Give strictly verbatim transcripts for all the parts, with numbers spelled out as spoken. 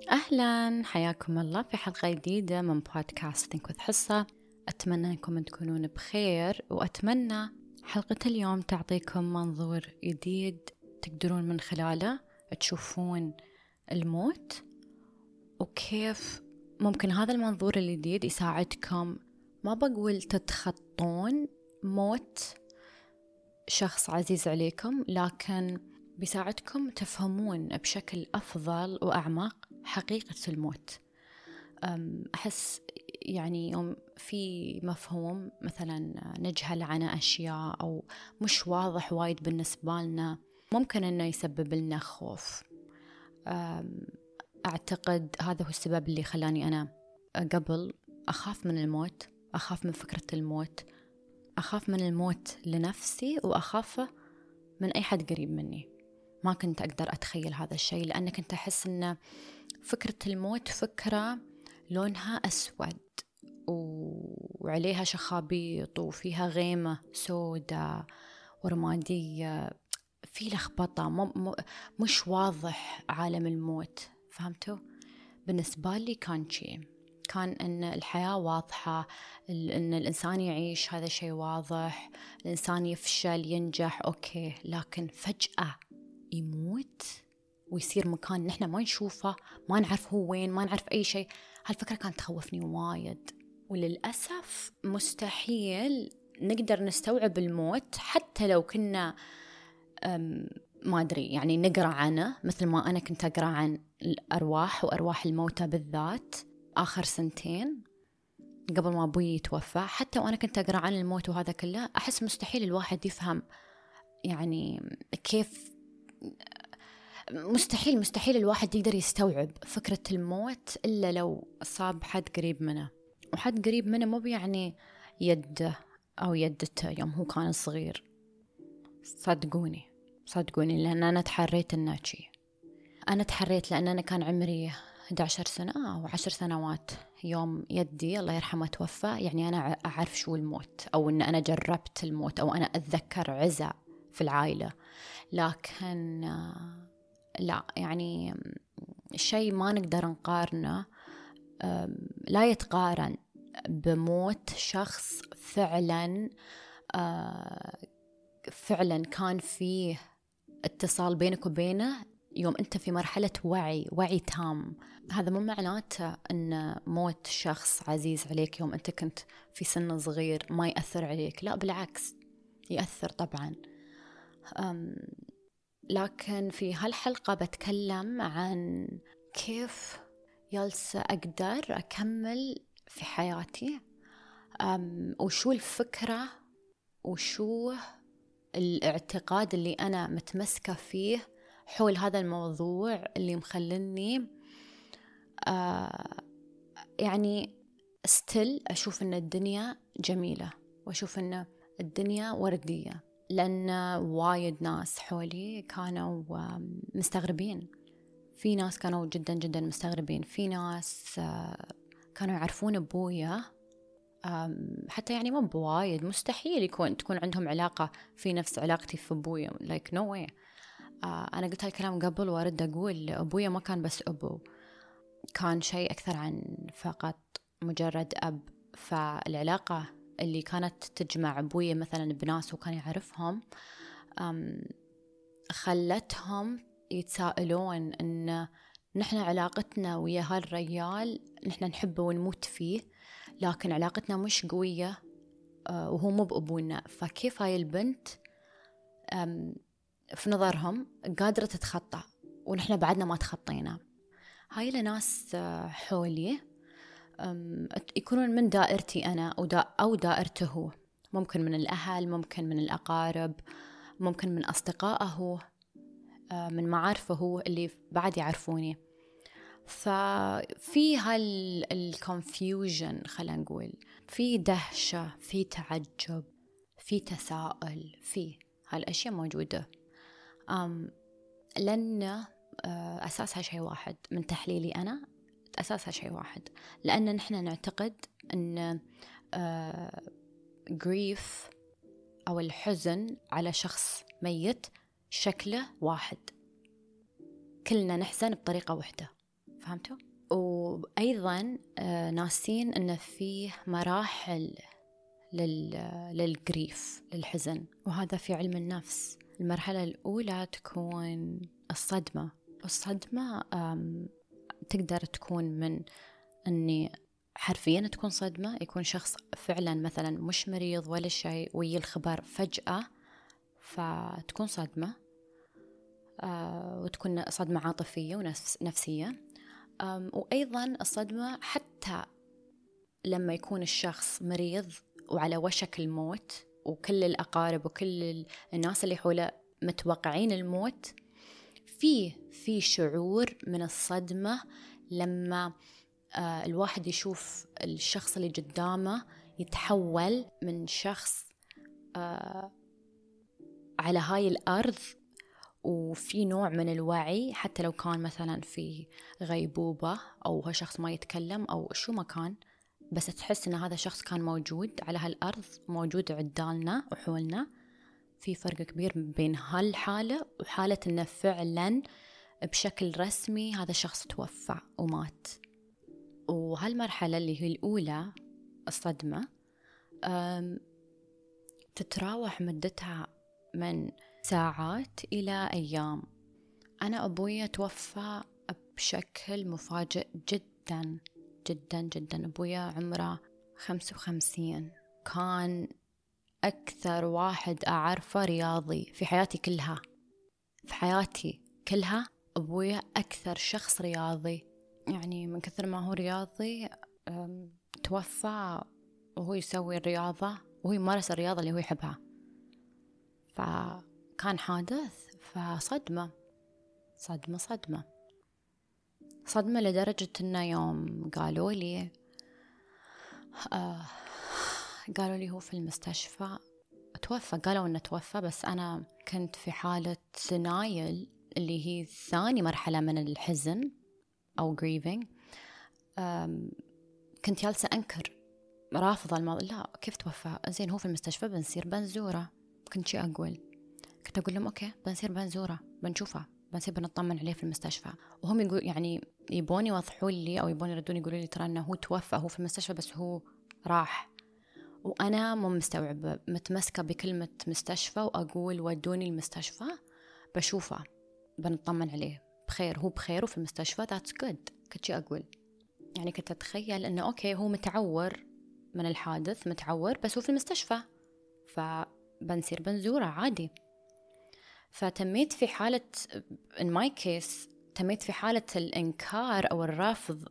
أهلا، حياكم الله في حلقة جديدة من بودكاست Think with حصة. أتمنى أنكم تكونون بخير، وأتمنى حلقة اليوم تعطيكم منظور جديد تقدرون من خلاله تشوفون الموت، وكيف ممكن هذا المنظور الجديد يساعدكم. ما بقول تتخطون موت شخص عزيز عليكم، لكن بيساعدكم تفهمون بشكل أفضل وأعمق حقيقة الموت. أحس يعني يوم في مفهوم مثلا نجهل عنه أشياء أو مش واضح وايد بالنسبة لنا، ممكن أنه يسبب لنا خوف. أعتقد هذا هو السبب اللي خلاني أنا قبل أخاف من الموت، أخاف من فكرة الموت، أخاف من الموت لنفسي وأخافه من أي حد قريب مني. ما كنت أقدر أتخيل هذا الشيء، لأن كنت أحس أن فكرة الموت فكرة لونها أسود وعليها شخابيط وفيها غيمة سوداء ورمادية، في لخبطة، م- مش واضح عالم الموت. فهمتوا؟ بالنسبة لي كان شيء كان أن الحياة واضحة، أن الإنسان يعيش هذا شيء واضح، الإنسان يفشل ينجح أوكي، لكن فجأة يموت ويصير مكان نحن ما نشوفه، ما نعرف هو وين، ما نعرف أي شيء. هالفكرة كانت تخوفني وايد، وللأسف مستحيل نقدر نستوعب الموت حتى لو كنا ما أدري يعني نقرأ عنه، مثل ما أنا كنت أقرأ عن الأرواح وأرواح الموتى بالذات آخر سنتين قبل ما أبوي يتوفى. حتى وأنا كنت أقرأ عن الموت وهذا كله، أحس مستحيل الواحد يفهم يعني كيف، مستحيل مستحيل الواحد يقدر يستوعب فكرة الموت إلا لو صاب حد قريب منه. وحد قريب منه مو يعني يده أو يدته يوم هو كان صغير، صدقوني صدقوني لأن أنا تحريت الناشي. أنا تحريت لأن أنا كان عمري إحدى عشرة سنة أو عشر سنوات يوم يدي الله يرحمه توفى. يعني أنا أعرف شو الموت، أو أن أنا جربت الموت، أو أنا أتذكر عزاء في العائلة، لكن لا يعني شيء ما نقدر نقارنه، لا يتقارن بموت شخص فعلا فعلا كان فيه اتصال بينك وبينه يوم أنت في مرحلة وعي وعي تام. هذا مو معناته أن موت شخص عزيز عليك يوم أنت كنت في سن صغير ما يأثر عليك، لا بالعكس يأثر طبعا. لكن في هالحلقة بتكلم عن كيف جالسة أقدر أكمل في حياتي، وشو الفكرة وشو الاعتقاد اللي أنا متمسكة فيه حول هذا الموضوع اللي مخلني آه يعني ستيل أشوف أن الدنيا جميلة، وأشوف أن الدنيا وردية. لأن وايد ناس حولي كانوا مستغربين، في ناس كانوا جدا جدا مستغربين، في ناس كانوا يعرفون أبويا حتى يعني مو بوايد، مستحيل يكون تكون عندهم علاقة في نفس علاقتي في أبويا، like no way. أنا قلت هالكلام قبل وأرد أقول أبويا ما كان بس أبو، كان شيء أكثر عن فقط مجرد أب. فالعلاقة اللي كانت تجمع أبويا مثلا بناس وكان يعرفهم خلتهم يتساءلون إن نحن علاقتنا ويا هالرجال نحن نحبه ونموت فيه، لكن علاقتنا مش قوية وهو مو بأبونا، فكيف هاي البنت في نظرهم قادرة تتخطى ونحن بعدنا ما تخطينا. هاي لناس حولي يكونون من دائرتي أنا أو دائرته هو، ممكن من الأهل، ممكن من الأقارب، ممكن من أصدقائه، من معارفه اللي بعد يعرفوني. ففي هالكونفيوجن، خلينا نقول في دهشة، في تعجب، في تساؤل، في هالأشياء موجودة. أم لأن أساسها شيء واحد من تحليلي أنا، أساسها شيء واحد، لأن نحن نعتقد أن grief أو الحزن على شخص ميت شكله واحد، كلنا نحزن بطريقة واحدة. فهمتوا؟ وأيضا آه ناسين أن فيه مراحل لل... للجريف، للحزن، وهذا في علم النفس. المرحلة الأولى تكون الصدمة. الصدمة تقدر تكون من أني حرفيا تكون صدمة، يكون شخص فعلا مثلا مش مريض ولا شيء ويجي الخبر فجأة فتكون صدمة، آه وتكون صدمة عاطفية ونفسية. وأيضا الصدمة حتى لما يكون الشخص مريض وعلى وشك الموت، وكل الأقارب وكل الناس اللي حوله متوقعين الموت، فيه في شعور من الصدمة لما آه الواحد يشوف الشخص اللي قدامه يتحول من شخص آه على هاي الأرض وفي نوع من الوعي، حتى لو كان مثلا في غيبوبة أو هو شخص ما يتكلم أو شو ما كان، بس تحس إن هذا شخص كان موجود على هالأرض، موجود عدالنا وحولنا. في فرق كبير بين هالحالة وحالة إنه فعلا بشكل رسمي هذا شخص توفى ومات. وهالمرحلة اللي هي الأولى الصدمة تتراوح مدتها من ساعات إلى أيام. أنا أبويا توفى بشكل مفاجئ جدا جدا جدا. أبويا عمره خمسة وخمسين، كان أكثر واحد أعرفه رياضي في حياتي كلها. في حياتي كلها أبويا أكثر شخص رياضي، يعني من كثر ما هو رياضي توفى وهو يسوي الرياضة وهو يمارس الرياضة اللي هو يحبها. فكان حادث، فصدمة صدمة صدمة صدمة لدرجة إنه يوم قالوا لي آه قالوا لي هو في المستشفى توفى، قالوا إنه توفى، بس أنا كنت في حالة denial اللي هي ثاني مرحلة من الحزن أو grieving. كنت جالسة أنكر، رافضة الموضوع، لا كيف توفى؟ زين هو في المستشفى، بنصير بنزوره. كنت شي أقول كنت أقول لهم أوكي بنصير بنزوره، بنشوفه، بنصير بنطمن عليه في المستشفى. وهم يقول يعني يبوني يوضحوا لي أو يبوني يردوني يقولوا لي ترى إنه هو توفى، هو في المستشفى بس هو راح. وأنا مو مستوعبة، متمسكة بكلمة مستشفى وأقول ودوني المستشفى بشوفه، بنطمن عليه بخير، هو بخير وفي المستشفى that's good. كنت شي أقول يعني كنت أتخيل إنه أوكي هو متعور من الحادث، متعور بس هو في المستشفى فبنصير بنزوره عادي. فتميت في حالة in my case تميت في حالة الإنكار أو الرفض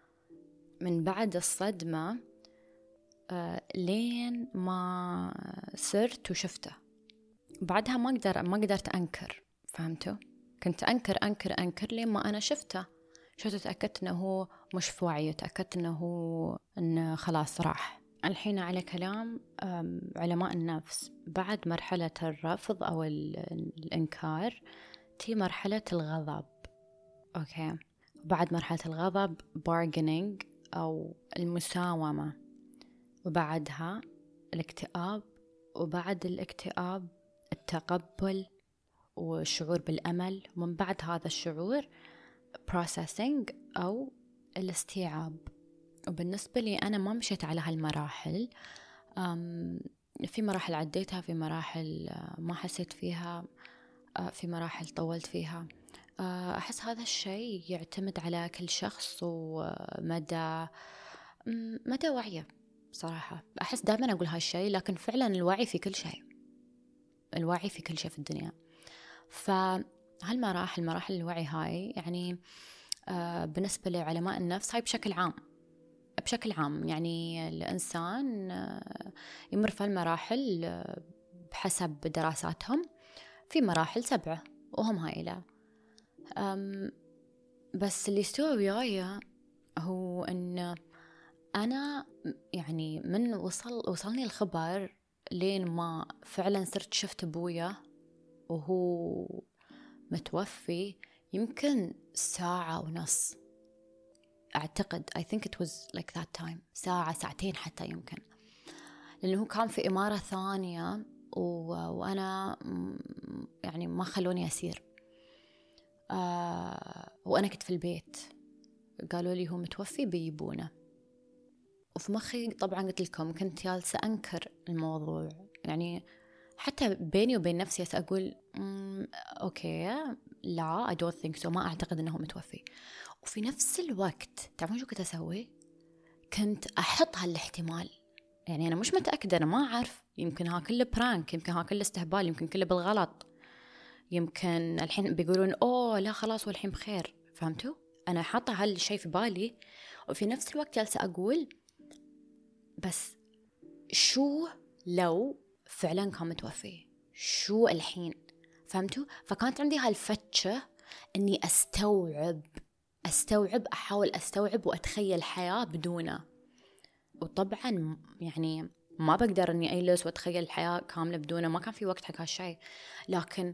من بعد الصدمة آه لين ما صرت وشفته. بعدها ما قدر ما قدرت أنكر، فهمتوا؟ كنت أنكر أنكر أنكر لين ما أنا شفته شفته تأكدت أنه هو مش في وعي، تأكدت أنه هو أنه خلاص راح. الحين على كلام علماء النفس، بعد مرحلة الرفض أو الإنكار تي مرحلة الغضب. أوكي، بعد مرحلة الغضب bargaining أو المساومة، وبعدها الاكتئاب، وبعد الاكتئاب التقبل والشعور بالأمل، ومن بعد هذا الشعور processing أو الاستيعاب. وبالنسبة لي أنا ما مشيت على هالمراحل، في مراحل عديتها، في مراحل ما حسيت فيها، في مراحل طولت فيها. أحس هذا الشيء يعتمد على كل شخص ومدى مدى وعيه صراحة. أحس دائما أقول هالشيء، لكن فعلا الوعي في كل شيء، الوعي في كل شيء في الدنيا. فهالمراحل مراحل الوعي هاي يعني آه بالنسبة لعلماء النفس هاي بشكل عام بشكل عام يعني الإنسان آه يمر في المراحل آه بحسب دراساتهم، في مراحل سبعة وهم هائلة. بس اللي استوى وياي هو أن أنا يعني من وصل وصلني الخبر لين ما فعلا صرت شفت أبويا وهو متوفي يمكن ساعة ونص أعتقد. I think it was like that time، ساعة ساعتين حتى يمكن، لأنه كان في إمارة ثانية و... وأنا يعني ما خلوني أسير، آه... وأنا كنت في البيت. قالوا لي هو متوفي بيجيبونه. وفي مخي طبعا قلت لكم كنت جالسة أنكر الموضوع، يعني حتى بيني وبين نفسي أقول أوكي لا I don't think so، ما أعتقد أنه متوفي. وفي نفس الوقت تعرفون شو كنت أسوي؟ كنت أحط هالاحتمال، يعني أنا مش متأكدة، أنا ما أعرف، يمكن ها كله برانك، يمكن ها كله استهبال، يمكن كله بالغلط، يمكن الحين بيقولون أوه لا خلاص والحين بخير. فهمتوا؟ أنا حاطة هالشيء في بالي، وفي نفس الوقت جالسة أقول بس شو لو فعلا كان متوفي، شو الحين؟ فهمتوا؟ فكانت عندي هالفتشة أني أستوعب أستوعب أحاول أستوعب وأتخيل حياة بدونه. وطبعا يعني ما بقدر أني أجلس وأتخيل الحياة كاملة بدونه، ما كان في وقت حق هالشيء. لكن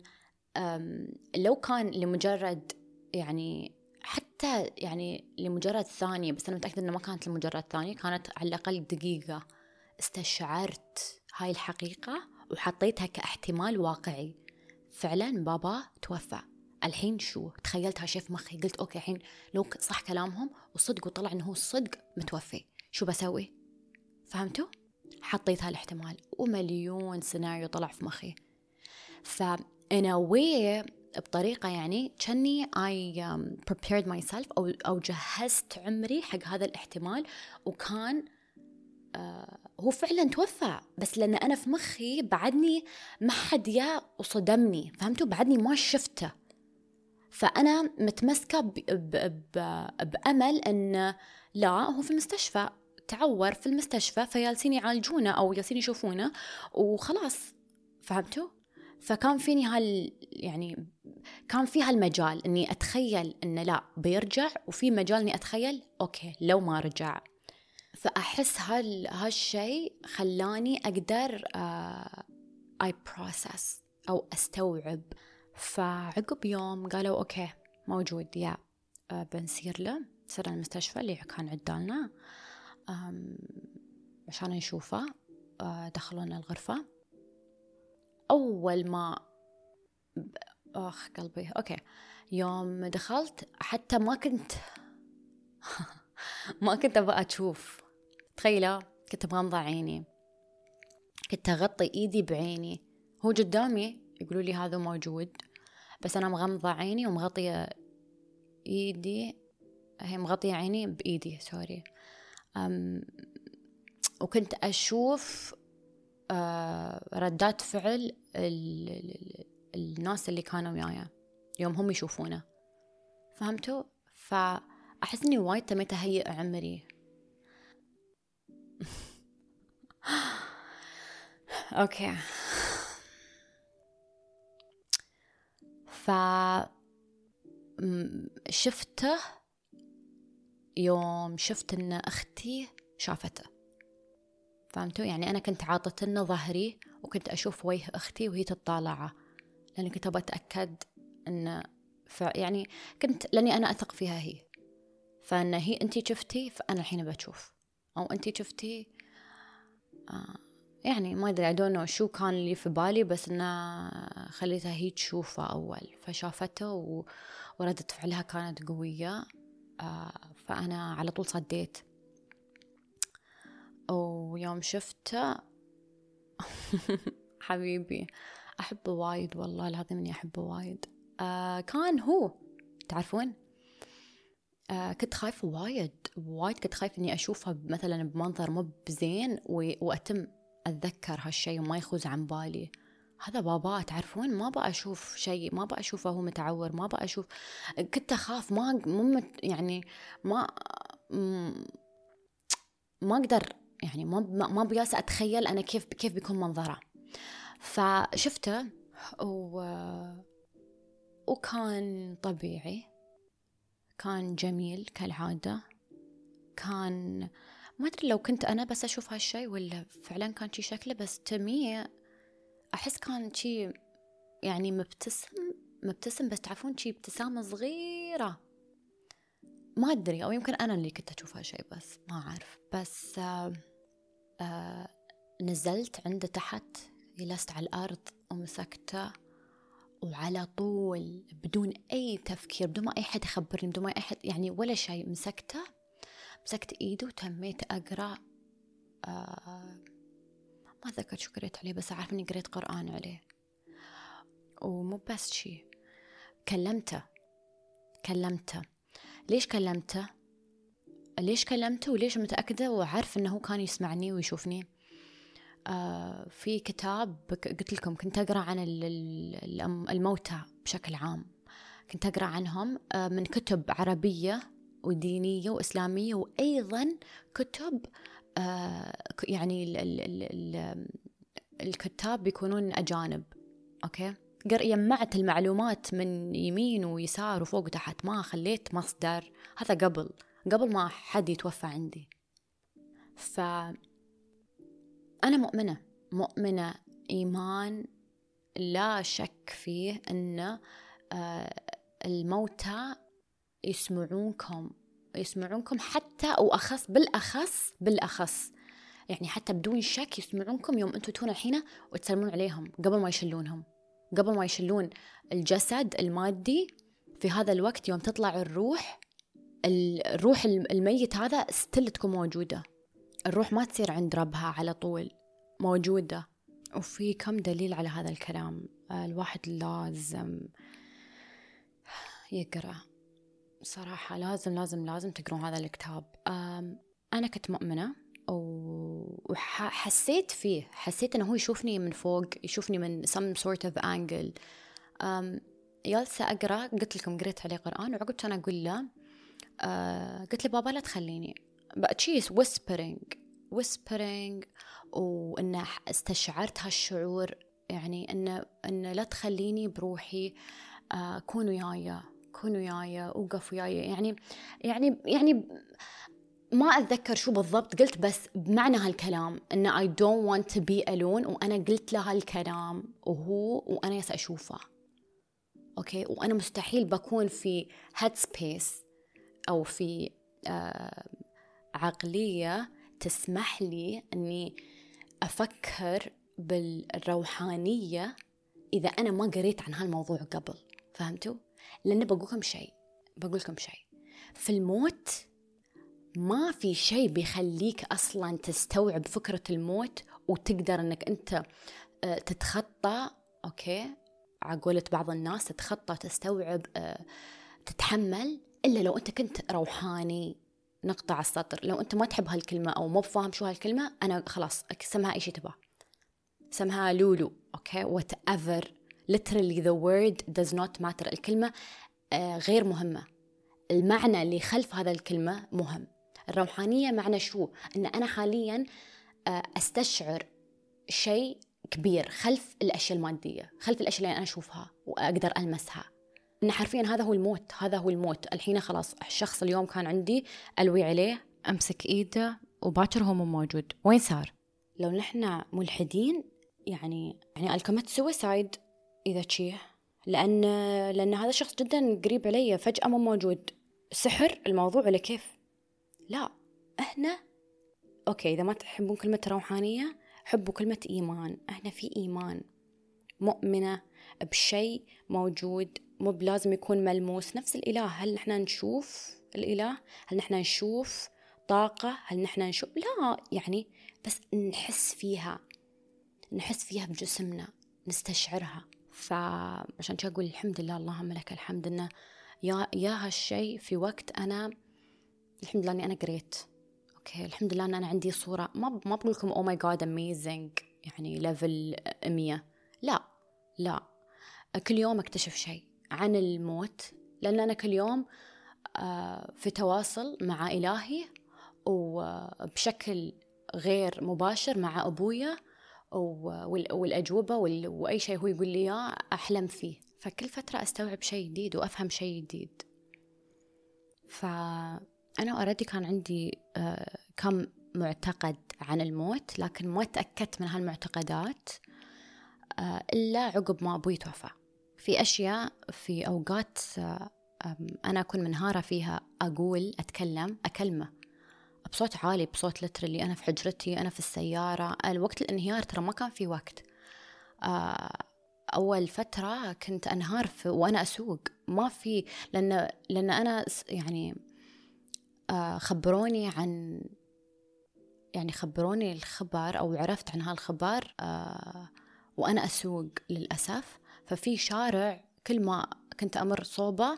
لو كان لمجرد يعني حتى يعني لمجرد ثانية، بس أنا متأكدة أنه ما كانت لمجرد ثانية، كانت على الأقل دقيقة، استشعرت هاي الحقيقة وحطيتها كاحتمال واقعي. فعلا بابا توفى، الحين شو؟ تخيلت هالشيء في مخي، قلت أوكي الحين لو صح كلامهم وصدق وطلع أنه هو صدق متوفي، شو بسوي؟ فهمتوا؟ حطيت هالاحتمال ومليون سيناريو طلع في مخي. فأنا وي بطريقة يعني كأني I um, prepared myself أو, أو جهزت عمري حق هذا الاحتمال. وكان آه هو فعلا توفى، بس لأن أنا في مخي بعدني ما حد يا وصدمني، فهمتوا؟ بعدني ما شفته، فأنا متمسكة ب ب ب بأمل أن لا هو في المستشفى، تعور في المستشفى، فيالسين يعالجونه أو يالسين يشوفونه وخلاص. فهمتوا؟ فكان فيني هال يعني كان في هالمجال أني أتخيل أن لا بيرجع، وفي مجال أني أتخيل أوكي لو ما رجع. فأحس هال هالشيء خلاني أقدر uh, I process أو أستوعب. فعقب يوم قالوا أوكي موجود يا uh, بنسير له، صرنا المستشفى اللي كان عدالنا um, عشان نشوفه. uh, دخلونا الغرفة. أول ما أخ قلبي أوكي يوم دخلت حتى ما كنت ما كنت أبغى أشوف، تخيلوا كنت مغمضة عيني، كنت أغطي إيدي بعيني، هو قدامي يقولوا لي هذا موجود، بس أنا مغمضة عيني ومغطية إيدي، هي مغطية عيني بإيدي سوري. أم وكنت أشوف أه ردات فعل ال ال الناس اللي كانوا وياي يوم هم يشوفونه. فهمتوا؟ فأحس إني وايد تميت أهيئ عمري. أوكي فشفته يوم شفت إن أختي شافته. فهمتوا؟ يعني أنا كنت عاطت لنا ظهري وكنت أشوف وجه أختي وهي تطالعه، لأني كنت بتأكد إن يعني كنت لأني أنا أثق فيها هي، فإن هي أنتي شفتي فأنا الحين بشوف، أو أنتي شفتي آه يعني ما أدري I don't know شو كان لي في بالي، بس إنه خليتها هي تشوفه أول. فشافته و... وردت فعلها كانت قوية. آه فأنا على طول صديت. ويوم شفته حبيبي أحبه وايد، والله العظيم إني أحبه وايد. آه كان هو تعرفون آه كنت خايفة وايد وايد، كنت خايفة إني أشوفها مثلا بمنظر مو بزين وأتم أتذكر هالشي وما يخوز عن بالي. هذا بابا تعرفون ما بقى أشوف شيء، ما بقى أشوفه هو متعور، ما بقى أشوف. كنت أخاف ما مو يعني ما ما أقدر يعني ما ما بياس أتخيل أنا كيف كيف بيكون منظره. فشفته و... وكان طبيعي، كان جميل كالعادة. كان ما أدري لو كنت أنا بس أشوف هالشي ولا فعلا كان شي شكله، بس تمية أحس كان شي يعني مبتسم مبتسم بس تعرفون شي ابتسامة صغيرة، ما أدري، أو يمكن أنا اللي كنت أشوف هالشي بس ما أعرف. بس آه آه نزلت عنده تحت، جلست على الأرض ومسكته وعلى طول بدون أي تفكير، بدون ما أي حد يخبرني، بدون ما أي حد يعني ولا شيء، مسكته مسكت إيده وتميت أقرأ. آه ما أتذكر شو قريت عليه، بس أعرف إني قريت قرآن عليه. ومو بس شي، كلمته كلمته ليش كلمته ليش كلمته وليش متأكدة وعارف إنه هو كان يسمعني ويشوفني؟ آه في كتاب قلت لكم كنت أقرأ عن الموتى بشكل عام، كنت أقرأ عنهم آه من كتب عربية ودينية وإسلامية، وأيضا كتب آه يعني ال ال ال ال الكتاب بيكونون أجانب. أوكي، جمعت المعلومات من يمين ويسار وفوق وتحت، ما خليت مصدر. هذا قبل قبل ما حد يتوفى عندي. فأنا مؤمنة مؤمنة إيمان لا شك فيه أن الموتى يسمعونكم يسمعونكم حتى، أو أخص بالأخص بالأخص يعني حتى بدون شك يسمعونكم يوم أنتوا تكونوا الحين وتسلمون عليهم قبل ما يشلونهم، قبل ما يشلون الجسد المادي. في هذا الوقت يوم تطلع الروح، الروح الميت هذا ستيل تكون موجودة، الروح ما تصير عند ربها على طول، موجودة. وفي كم دليل على هذا الكلام. الواحد لازم يقرأ صراحة، لازم لازم لازم تقرون هذا الكتاب. أنا كنت مؤمنة وحسيت فيه، حسيت أنه هو يشوفني من فوق، يشوفني من some sort of angle. جالسة أقرأ، قلت لكم قريت عليه قرآن، وعقب كان أقول له آه قلت له بابا لا تخليني بقى تشيس whispering whispering وإنه استشعرت هالشعور، يعني إنه إنه لا تخليني بروحي، آه كونوا يايا كونوا يايا وقفوا يايا، يعني يعني يعني ما أتذكر شو بالضبط قلت، بس بمعنى هالكلام إنه I don't want to be alone. وأنا قلت له هالكلام وهو وأنا يس أشوفه. أوكي، وأنا مستحيل بكون في headspace أو في آه عقلية تسمح لي أني أفكر بالروحانية إذا أنا ما قريت عن هالموضوع قبل. فهمتوا؟ لأن بقولكم شيء بقولكم شيء في الموت ما في شيء بيخليك أصلا تستوعب فكرة الموت وتقدر أنك أنت آه تتخطى. أوكي، عقولة بعض الناس تتخطى تستوعب آه تتحمل، إلا لو أنت كنت روحاني. نقطع السطر. لو أنت ما تحب هالكلمة أو ما بفهم شو هالكلمة، أنا خلاص سمها أي شيء تبغى، سمها لولو. أوكي، whatever literally the word does not matter. الكلمة آه غير مهمة، المعنى اللي خلف هذا الكلمة مهم. الروحانية معنى شو؟ أن أنا حاليا آه أستشعر شيء كبير خلف الأشياء المادية، خلف الأشياء اللي أنا أشوفها وأقدر ألمسها. إن حرفيا هذا هو الموت، هذا هو الموت. الحين خلاص الشخص اليوم كان عندي ألوي عليه، أمسك إيده وباكر هو مو موجود، وين صار؟ لو نحن ملحدين يعني يعني الكمت سويسايد إذا تشيه، لأن لأن هذا الشخص جدا قريب علي فجأة مو موجود. سحر الموضوع ولا كيف؟ لا، إحنا أوكي إذا ما تحبون كلمة روحانية حبوا كلمة إيمان. إحنا في إيمان، مؤمنة بشيء موجود، مو بلازم يكون ملموس. نفس الإله، هل نحن نشوف الإله؟ هل نحن نشوف طاقة؟ هل نحن نشوف؟ لا، يعني بس نحس فيها نحس فيها بجسمنا، نستشعرها. فعشان كذا أقول الحمد لله، اللهم لك الحمد إنه يا يا هالشيء في وقت أنا الحمد لله إني أنا قريت. أوكي، الحمد لله إن أنا عندي صورة، ما ما بقول لكم oh my god amazing يعني level مية، لا لا، كل يوم أكتشف شيء عن الموت، لأن أنا كل يوم في تواصل مع إلهي وبشكل غير مباشر مع أبويا، والأجوبة وأي شيء هو يقول لي إياه أحلم فيه. فكل فترة أستوعب شيء جديد وأفهم شيء جديد. فأنا أردي كان عندي كم معتقد عن الموت، لكن ما تأكدت من هالمعتقدات إلا عقب ما أبوي توفى. في أشياء في أوقات أنا أكون منهارة فيها أقول أتكلم أكلمه بصوت عالي، بصوت لترلي، أنا في حجرتي، أنا في السيارة. الوقت الانهيار ترى ما كان في وقت. أول فترة كنت أنهار في وأنا أسوق، ما في، لأن لأن أنا يعني خبروني عن يعني خبروني الخبر أو عرفت عن هالخبر وأنا أسوق للأسف. ففي شارع كل ما كنت أمر صوبه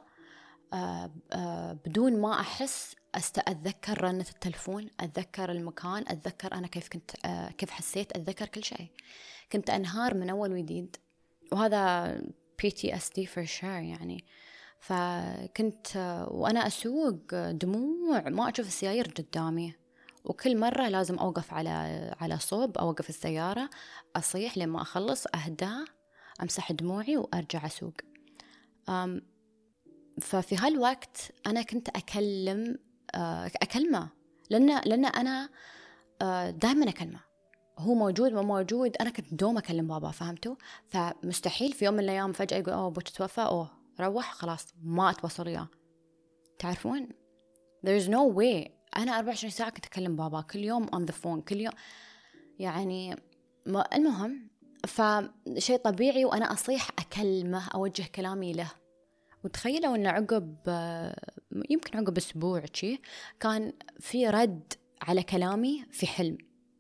بدون ما أحس أتذكر رنة التلفون، أتذكر المكان، أتذكر أنا كيف كنت كيف حسيت، أتذكر كل شيء. كنت أنهار من أول وجديد، وهذا بي تي إس دي for sure يعني. فكنت وأنا أسوق دموع، ما أشوف السيايير قدامي، وكل مرة لازم أوقف على على صوب، أوقف السيارة، أصيح لما أخلص، أهدى، أمسح دموعي وأرجع أسوق. أم ففي هالوقت أنا كنت أكلم أكلمه، لأن لأن أنا دائما أكلمه، هو موجود ما موجود، أنا كنت دوم أكلم بابا، فهمتوا؟ فمستحيل في يوم من الأيام فجأة يقول أوه أبوك توفى، أوه روح خلاص ما أتواصل وياه. تعرفون there is no way أنا أربعة وعشرين ساعة كنت أكلم بابا كل يوم on the phone كل يوم يعني. المهم فشيء طبيعي وأنا أصيح أكلمه، أوجه كلامي له. وتخيلوا أن عقب يمكن عقب أسبوع شي كان في رد على كلامي في حلم.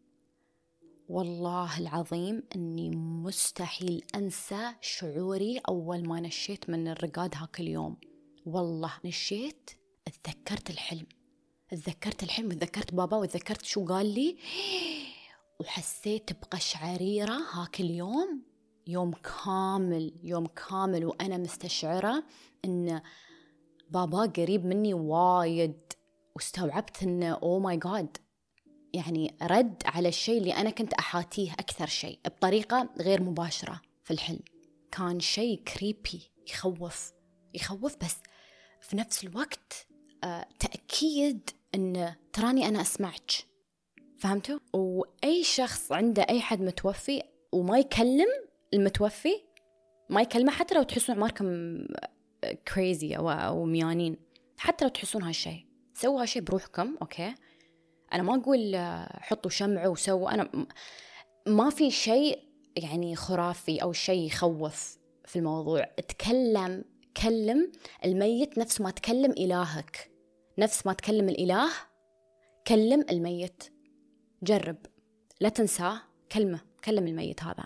والله العظيم أني مستحيل أنسى شعوري أول ما نشيت من الرقاد هاك اليوم. والله نشيت، اتذكرت الحلم اتذكرت الحلم وتذكرت بابا وتذكرت شو قال لي، وحسيت بقشعريرة هاك اليوم. يوم كامل يوم كامل وأنا مستشعرة أن بابا قريب مني وايد، واستوعبت أن أوه ماي جاد، يعني رد على الشيء اللي أنا كنت أحاتيه أكثر شيء بطريقة غير مباشرة في الحلم. كان شيء كريبي، يخوف يخوف بس في نفس الوقت آه تأكيد أن تراني أنا أسمعك، فهمتوا؟ وأي شخص عنده أي حد متوفي وما يكلم المتوفي، ما يكلمه، حتى لو تحسون عماركم كريزي أو, أو ميانين، حتى لو تحسون هالشيء، سووا هالشيء بروحكم. أوكي، أنا ما أقول حطوا شمع وسووا، أنا ما في شيء يعني خرافي أو شيء يخوف في الموضوع. اتكلم، كلم الميت نفس ما تكلم إلهك، نفس ما تكلم الإله كلم الميت. جرب لا تنساه، كلمة كلم الميت هذا،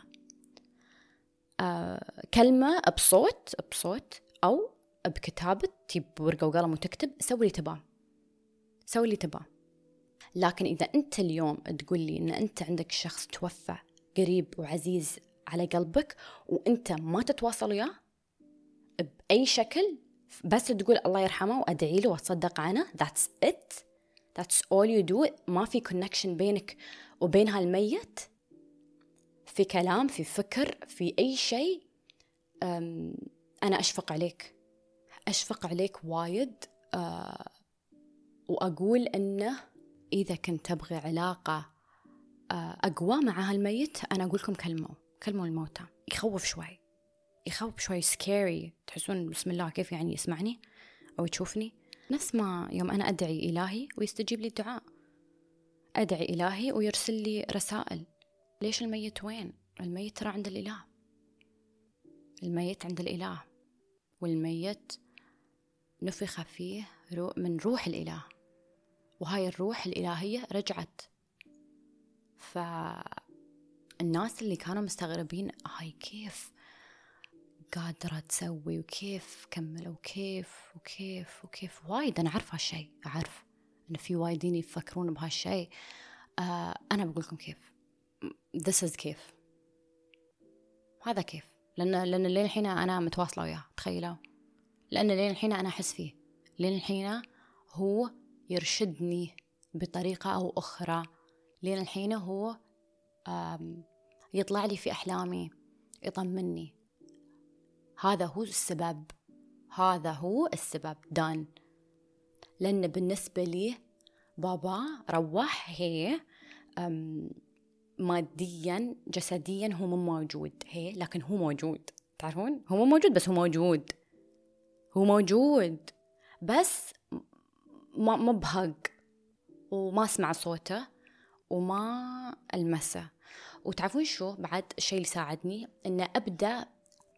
آه كلمة بصوت بصوت أو بكتابة، تجيب ورقة وقلم وتكتب، سوي اللي تباه سوي اللي تباه. لكن إذا أنت اليوم تقول لي أن أنت عندك شخص توفى قريب وعزيز على قلبك وأنت ما تتواصل وياه بأي شكل، بس تقول الله يرحمه وأدعي له وأتصدق عنه، that's it that's all you do، ما في connection بينك وبين هالميت في كلام، في فكر، في أي شيء، أنا أشفق عليك أشفق عليك وايد. أه وأقول أنه إذا كنت تبغي علاقة أقوى مع هالميت، أنا أقول لكم كلموا كلموا الموتى. يخوف شوي يخوف شوي scary، تحسون بسم الله كيف يعني يسمعني أو يشوفني. نفس ما يوم أنا أدعي إلهي ويستجيب لي الدعاء، أدعي إلهي ويرسل لي رسائل. ليش الميت وين؟ الميت ترى عند الإله، الميت عند الإله، والميت نفخ فيه من روح الإله، وهاي الروح الإلهية رجعت. فالناس اللي كانوا مستغربين هاي كيف قادرة تسوي وكيف كملوا وكيف وكيف وكيف وايد، أنا عارفة هالشيء، أعرف أن في وايدين يفكرون بهالشيء. آه أنا بقولكم كيف this is كيف هذا كيف، لأن لأن لين الحين أنا متواصلة وياه، تخيلوا، لأن لين الحين أنا أحس فيه، لين الحين هو يرشدني بطريقة أو أخرى، لين الحين هو يطلع لي في أحلامي يطمني. هذا هو السبب، هذا هو السبب دان. لأن بالنسبة لي بابا روح، هي ماديا جسديا هو مو موجود، هي لكن هو موجود، تعرفون هو مو موجود بس هو موجود، هو موجود بس ما مبهق وما اسمع صوته وما ألمسه. وتعرفون شو بعد الشيء اللي ساعدني؟ إن أبدأ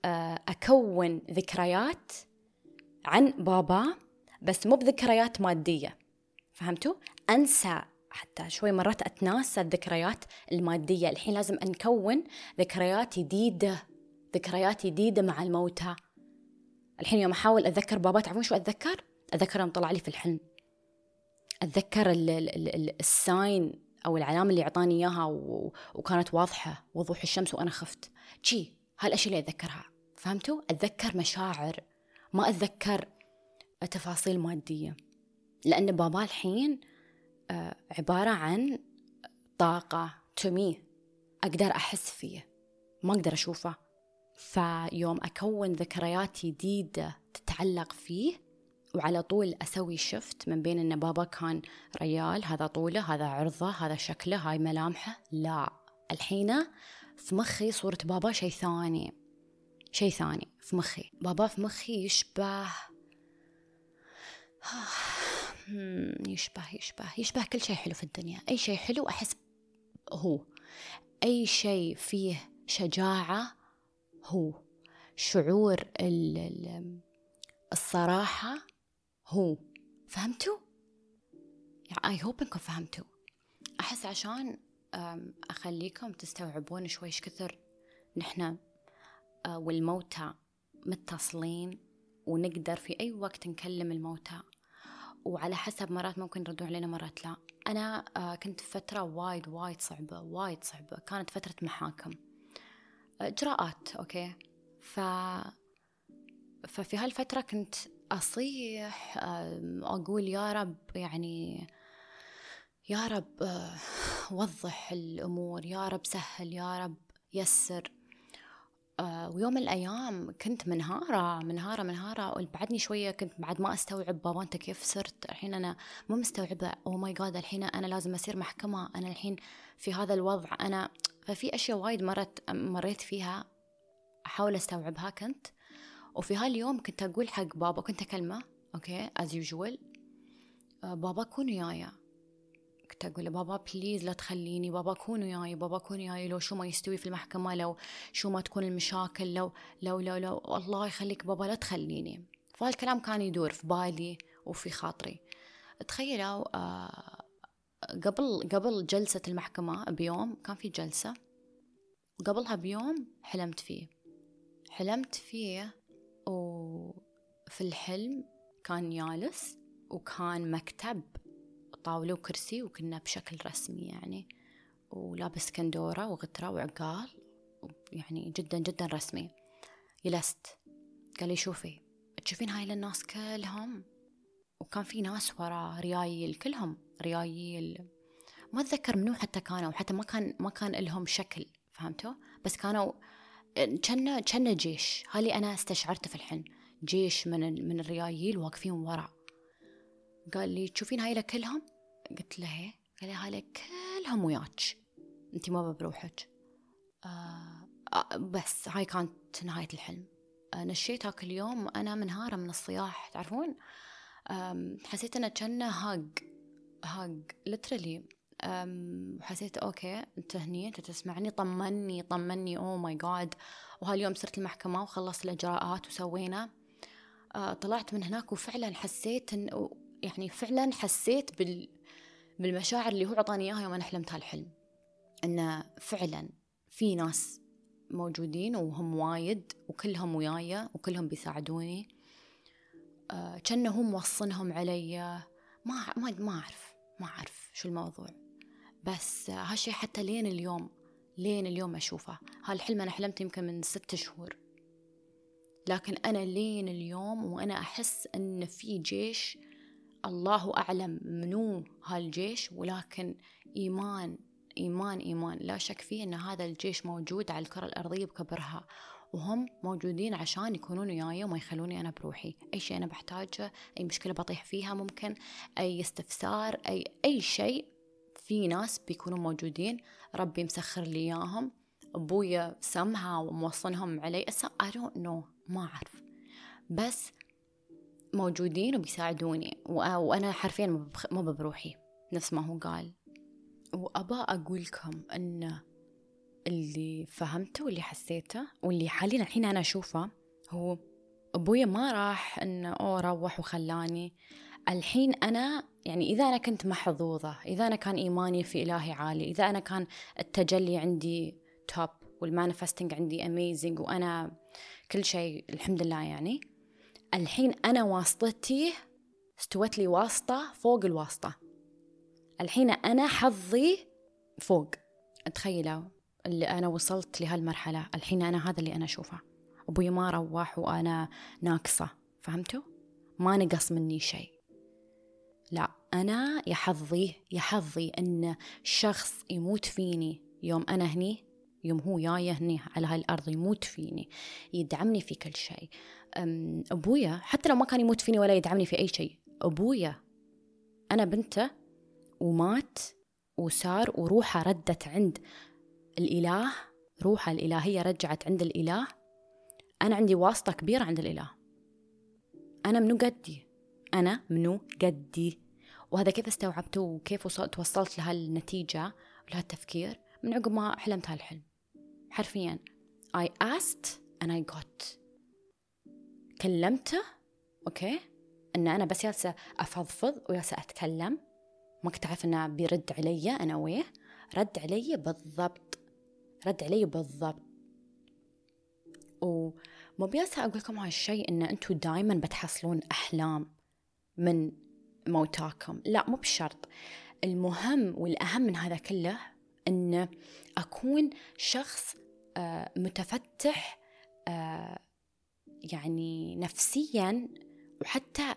أكون ذكريات عن بابا، بس مو بذكريات مادية، فهمتوا؟ أنسى، حتى شوي مرات أتناسى الذكريات المادية. الحين لازم أنكون ذكريات جديدة، ذكريات جديدة مع الموتى. الحين يوم أحاول أتذكر بابا، تعرفون شو أتذكر؟ أتذكر يوم طلع لي في الحلم، أتذكر ال ال ال الساين أو العلامة اللي أعطاني إياها وكانت واضحة وضوح الشمس وأنا خفت. شي هالأشياء اللي أتذكرها، فهمتوا؟ أتذكر مشاعر، ما أتذكر تفاصيل مادية، لأن بابا الحين عبارة عن طاقة تمي أقدر أحس فيه، ما أقدر أشوفه. فيوم أكون ذكريات جديدة تتعلق فيه، وعلى طول أسوي شفت من بين إن بابا كان ريال، هذا طوله، هذا عرضه، هذا شكله، هاي ملامحه، لا، الحين في مخي صورة بابا شيء ثاني، شيء ثاني في مخي. بابا في مخي يشبه يشبه يشبه يشبه كل شيء حلو في الدنيا. أي شيء حلو أحس هو، أي شيء فيه شجاعة هو، شعور الصراحة هو. فهمتوا؟ I hope إنكم فهمتوا. أحس عشان أخليكم تستوعبون شوي إيش كثر نحن والموتى متصلين، ونقدر في أي وقت نكلم الموتى، وعلى حسب مرات ممكن يردون علينا مرات لا. أنا كنت في فترة وايد وايد صعبة، وايد صعبة، كانت فترة محاكم، إجراءات، أوكي. ف ففي هالفترة كنت أصيح أقول يا رب، يعني يا رب وضح الأمور، يا رب سهل، يا رب يسر. ويوم من الأيام كنت منهارة منهارة منهارة وبعدني شوية كنت بعد ما أستوعب بابا أنت كيف صرت. الحين أنا مو مستوعبة، أوه ماي جاد، الحين أنا لازم أصير محكمة، أنا الحين في هذا الوضع أنا. ففي أشياء وايد مرت مريت فيها أحاول أستوعبها كنت. وفي هاليوم كنت أقول حق بابا، كنت أكلمه أوكي as usual، بابا كون ويايا. كنت أقول بابا بليز لا تخليني، بابا كون وياي، بابا كون وياي، لو شو ما يستوي في المحكمة، لو شو ما تكون المشاكل، لو لو لو لو الله يخليك بابا لا تخليني. فهالكلام كان يدور في بالي وفي خاطري. تخيلوا آه قبل قبل جلسة المحكمة بيوم كان في جلسة، وقبلها بيوم حلمت فيه حلمت فيه وفي الحلم كان جالس، وكان مكتب طاولة وكرسي، وكنا بشكل رسمي يعني، ولابس كندورة وغترة وعقال، يعني جدا جدا رسمي. جلست، قال لي شوفي، تشوفين هاي الناس كلهم؟ وكان في ناس ورا ريايل، كلهم ريايل، ما أتذكر منو حتى كانوا، حتى ما كان ما كان لهم شكل، فهمتوا؟ بس كانوا كنا كنا جيش. هالي أنا استشعرت في الحلم، جيش من من الريايل واقفين ورا. قال لي تشوفين هاي كلهم؟ قلت له هي. قال لي هاي كلهم وياك، انتي ما بروحك. آه آه بس هاي كانت نهاية الحلم. آه نشيت هاك اليوم أنا منهارة من الصياح، تعرفون. حسيت أنه كأنه هاق هاق لترالي. وحسيت أوكي أنت هني، أنت تسمعني، طمني طمني أوه ماي جاد. وهاليوم صرت المحكمة وخلصت الإجراءات وسوينا. آه طلعت من هناك وفعلا حسيت إن يعني فعلا حسيت بال بالمشاعر اللي هو عطاني إياها يوم أنا حلمت هالحلم، إنه فعلا في ناس موجودين وهم وايد، وكلهم وياي وكلهم بيساعدوني. آه كأنه هم موصنهم علي. ما ما ما أعرف ما أعرف شو الموضوع، بس آه هالشي حتى لين اليوم لين اليوم أشوفه. هالحلم أنا حلمت يمكن من ست شهور، لكن أنا لين اليوم وأنا أحس أن في جيش، الله أعلم منو هالجيش، ولكن إيمان إيمان إيمان لا شك فيه أن هذا الجيش موجود على الكرة الأرضية بكبرها، وهم موجودين عشان يكونون وياي وما يخلوني أنا بروحي. أي شيء أنا بحتاجه، أي مشكلة بطيح فيها، ممكن أي استفسار، أي أي شيء، في ناس بيكونوا موجودين. ربي مسخر لي إياهم، أبويا سمها وموصنهم علي. I don't know، ما أعرف، بس موجودين وبيساعدوني، وأنا حرفيا ما بروحي نفس ما هو قال. وأبا أقولكم أن اللي فهمته واللي حسيته واللي حاليا الحين أنا أشوفه هو أبويا ما راح إنه أوه روح وخلاني. الحين أنا يعني إذا أنا كنت محظوظة، إذا أنا كان إيماني في إلهي عالي، إذا أنا كان التجلي عندي توب والمانيفستنج عندي أميزنج وأنا كل شيء الحمد لله، يعني الحين أنا واسطتي استوت لي واسطة فوق الواسطة. الحين أنا حظي فوق. تخيلوا اللي أنا وصلت لهالمرحلة. الحين أنا هذا اللي أنا أشوفه. أبوي ما روح وأنا ناقصة، فهمتوا؟ ما نقص مني شيء. لا، أنا يا حظي يا حظي أن شخص يموت فيني يوم أنا هني، يوم هو جاي هني على هاي الأرض يموت فيني، يدعمني في كل شيء. أبويا حتى لو ما كان يموت فيني ولا يدعمني في أي شيء، أبويا أنا بنته ومات وصار وروحه ردت عند الإله، روحه الإلهية رجعت عند الإله. أنا عندي واسطة كبيرة عند الإله. أنا منو قدي، أنا منو قدي. وهذا كيف استوعبته وكيف وصلت وصلت لهالنتيجة ولهالتفكير؟ من عقب ما حلمت هالحلم حرفيا. I asked and I got. كلمته أوكي أن أنا بس جالسة أفضفض وجالسة أتكلم، ما كنت أعرف أنه بيرد علي. أنا ويه رد علي بالضبط، رد علي بالضبط. وما بياسة أقول لكم هالشيء إن أنتوا دائما بتحصلون أحلام من موتاكم، لا مو بشرط. المهم والأهم من هذا كله إن أكون شخص آه متفتح آه يعني نفسيا وحتى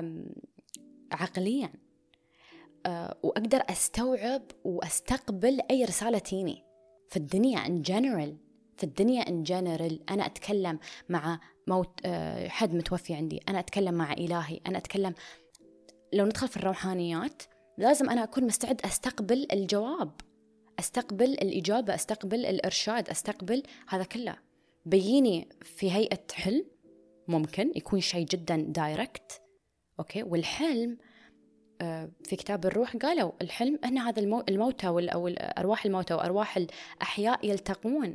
عقليا، آه وأقدر أستوعب وأستقبل أي رسالة تيني في الدنيا in general. في الدنيا in general أنا أتكلم مع موت آه حد متوفي عندي، أنا أتكلم مع إلهي، أنا أتكلم. لو ندخل في الروحانيات لازم أنا أكون مستعد أستقبل الجواب، أستقبل الإجابة، أستقبل الإرشاد، أستقبل هذا كله. بييني في هيئة حلم، ممكن يكون شيء جدا دايركت أوكي. والحلم آه في كتاب الروح قالوا الحلم أن هذا المو... الموتى أو أرواح الموتى وأرواح الأحياء يلتقون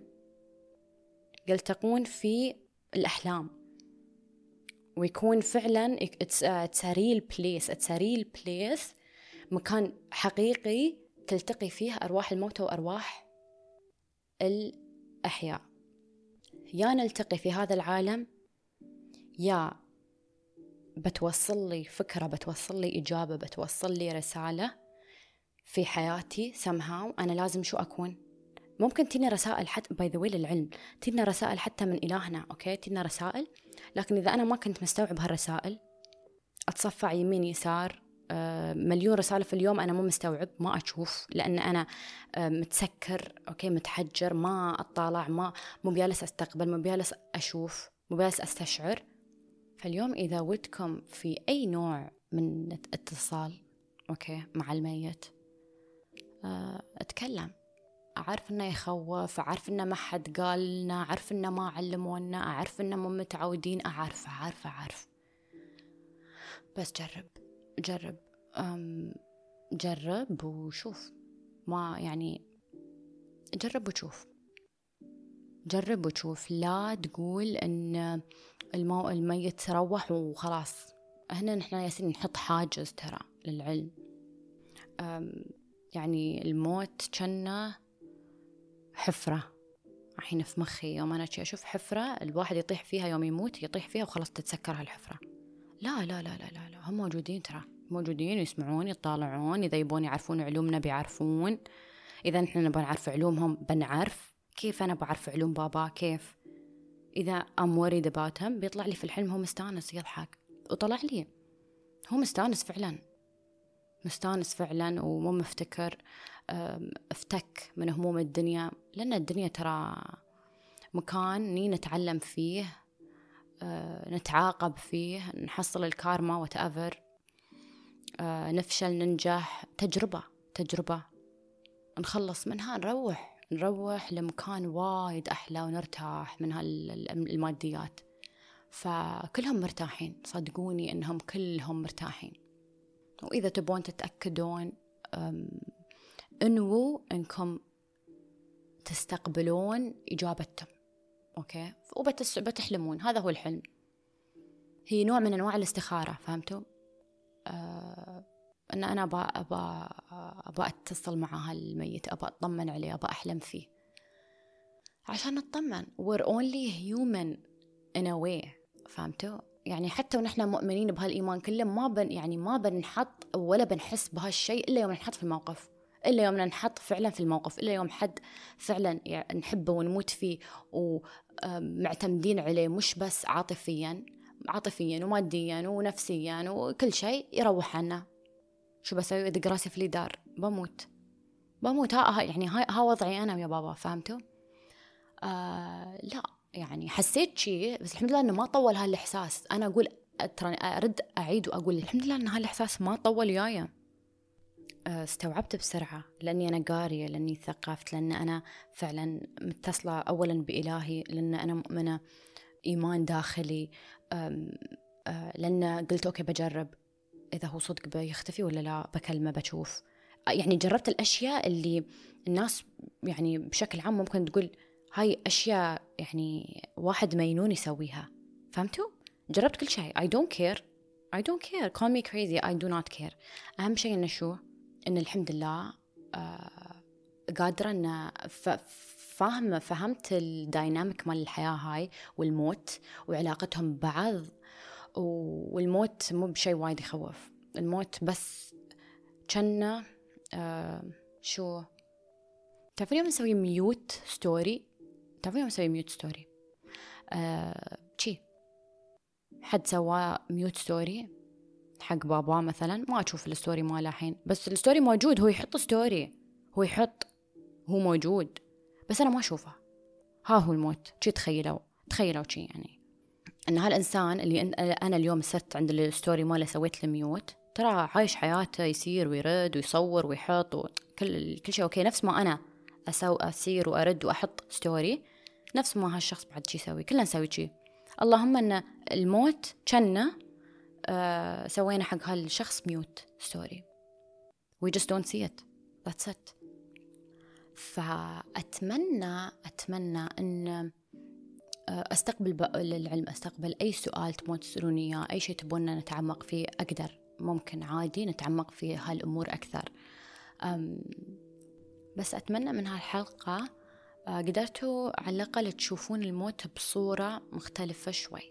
يلتقون في الأحلام، ويكون فعلا it's a, it's a real place it's a real place مكان حقيقي تلتقي فيه أرواح الموتى وأرواح الأحياء. يا نلتقي في هذا العالم، يا بتوصل لي فكرة، بتوصل لي إجابة، بتوصل لي رسالة في حياتي somehow. أنا لازم شو أكون؟ ممكن تينا رسائل حتى by the way للعلم، تينا رسائل حتى من إلهنا أوكي، تينا رسائل. لكن إذا أنا ما كنت مستوعب هالرسائل، أتصفع يمين يسار آه مليون رسالة في اليوم أنا مو مستوعب، ما أشوف لأن أنا آه متسكر أوكي، متحجر، ما أطالع، ما مو بيالس أستقبل، مو بيالس أشوف، مو بيالس أستشعر. فاليوم إذا ودكم في أي نوع من اتصال أوكي مع الميت، آه أتكلم. أعرف إنه يخوف، أعرف إنه ما حد قال لنا، أعرف إنه ما علمونا، أعرف إنه مو متعودين، أعرف أعرف أعرف بس جرب جرب أم جرب وشوف. ما يعني جرب وشوف، جرب وشوف. لا تقول إن المو... الميت روح وخلاص. هنا نحن ياسين نحط حاجز ترى للعلم. أم يعني الموت كنا حفرة الحين في مخي. يوم أنا أشوف حفرة الواحد يطيح فيها يوم يموت، يطيح فيها وخلاص تتسكر هالحفرة. لا لا لا لا لا, لا. هم موجودين ترى، موجودين يسمعون يطالعون. إذا يبون يعرفون علومنا بيعرفون، إذا نحن نبغى نعرف علومهم بنعرف. كيف أنا بعرف علوم بابا؟ كيف إذا I'm worried about him بيطلع لي في الحلم هو مستانس يضحك، وطلع لي هو مستانس فعلا، مستانس فعلا ومو مفتكر، افتك من هموم الدنيا. لأن الدنيا ترى مكان ني نتعلم فيه، نتعاقب فيه، نحصل الكارما whatever، نفشل ننجح، تجربة تجربة نخلص منها نروح نروح لمكان وايد أحلى ونرتاح من هالماديات. فكلهم مرتاحين، صدقوني إنهم كلهم مرتاحين. وإذا تبون تتأكدون انو إنكم تستقبلون إجابتهم، أوكي، وبتحلمون. هذا هو الحلم. هي نوع من أنواع الاستخارة، فهمتوا؟ آه أن أنا أبا أبا أبا أتصل مع هالميت، أبا أطمن عليه، أبا أحلم فيه عشان نطمن. we're only human in a way، فهمتوا؟ يعني حتى ونحن مؤمنين بهالإيمان كله ما بن يعني ما بنحط ولا بنحس بهالشيء إلا يوم نحط في الموقف، إلا يوم نحط فعلا في الموقف، إلا يوم حد فعلا يعني نحبه ونموت فيه ومعتمدين عليه، مش بس عاطفيا عاطفيا وماديا ونفسيا وكل شيء، يروح عنا. شو بسوي؟ إذا راسي في الدار بموت بموت ها يعني هاي ها وضعي أنا يا بابا، فهمتوا؟ آه لا يعني حسيت شيء، بس الحمد لله إنه ما طول هالإحساس. أنا أقول ترى أرد أعيد وأقول الحمد لله إن هالإحساس ما طول وياي. استوعبت بسرعة لأني أنا قارية، لأني ثقفت، لأن أنا فعلا متصلة أولا بإلهي، لأن أنا مؤمنة إيمان داخلي، لأن قلت أوكي بجرب إذا هو صدق بيختفي ولا لا، بكلمه بشوف. يعني جربت الأشياء اللي الناس يعني بشكل عام ممكن تقول هاي أشياء يعني واحد مينون يسويها، فهمتوا؟ جربت كل شيء. I don't care I don't care call me crazy I do not care. أهم شيء إنه شو إن الحمد لله آه قادرة إن فاهمة فهمت الدايناميك مال الحياة هاي والموت وعلاقتهم ببعض. والموت مو بشيء وايد يخوف، الموت بس كنا آه شو تعرفين يوم نسوي ميوت ستوري؟ تعرفين يوم نسوي ميوت ستوري آه شي حد سوى ميوت ستوري حق بابا مثلا، ما أشوف الستوري ماله الحين، بس الستوري موجود، هو يحط ستوري، هو يحط هو موجود، بس أنا ما أشوفه. ها هو الموت. شي تخيلوا تخيلوا شي يعني أن هالإنسان اللي أنا اليوم صرت عند الستوري ماله سويت له ميوت، ترى عايش حياته، يسير ويرد ويصور ويحط وكل كل شيء أوكي، نفس ما أنا أسوي أسير وأرد وأحط ستوري، نفس ما هالشخص بعد شي يسوي، كلنا نسوي شي. اللهم أن الموت كنا آه سوينا حق هالشخص ميوت ستوري. we just don't see it that's it. فأتمنى أتمنى أن أستقبل العلم، أستقبل أي سؤال تبون تسألوني إياه، أي شيء تبون نتعمق فيه، أقدر ممكن عادي نتعمق في هالأمور أكثر. بس أتمنى من هالحلقة قدرتوا على الأقل تشوفون الموت بصورة مختلفة شوي.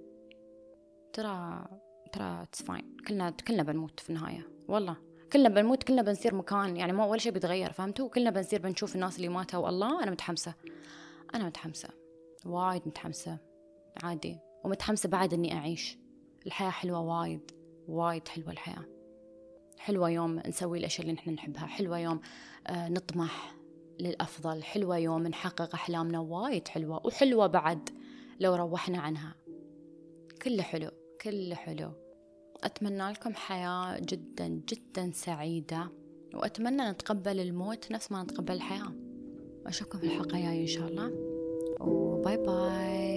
ترى ترى it's fine، كلنا كلنا بنموت في النهاية، والله كلنا بنموت، كلنا بنصير مكان، يعني ما ولا شيء بيتغير، فهمتوا؟ كلنا بنصير بنشوف الناس اللي ماتوا. والله أنا متحمسة أنا متحمسة وايد متحمسة عادي، ومتحمسة بعد أني أعيش. الحياة حلوة وايد وايد حلوة، الحياة حلوة يوم نسوي الأشياء اللي نحن نحبها، حلوة يوم آه نطمح للأفضل، حلوة يوم نحقق أحلامنا، وايد حلوة. وحلوة بعد لو روحنا عنها، كله حلو كله حلو. أتمنى لكم حياة جدا جدا سعيدة، وأتمنى نتقبل الموت نفس ما نتقبل الحياة. أشوفكم في الحلقة الجاية إن شاء الله، وباي باي.